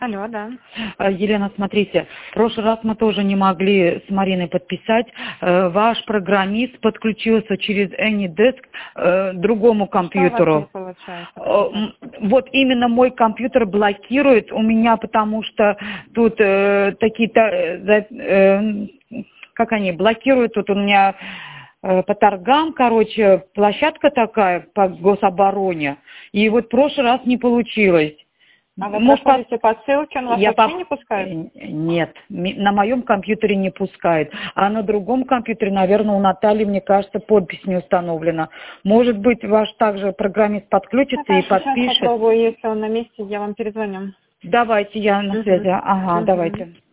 Алло, да. Елена, смотрите, в прошлый раз мы тоже не могли с Мариной подписать. Ваш программист подключился через AnyDesk другому компьютеру. Что у вас не получается? Вот именно мой компьютер блокирует у меня, потому что тут как они блокируют, тут у меня по торгам, короче, площадка такая по гособороне. И вот в прошлый раз не получилось. А вы проходите по ссылке, он вас вообще не пускает? Нет, на моем компьютере не пускает. А на другом компьютере, наверное, у Натальи, мне кажется, подпись не установлена. Может быть, ваш также программист подключится и подпишет. Сейчас попробую, если он на месте, я вам перезвоню. Давайте, я на связи. Ага, давайте.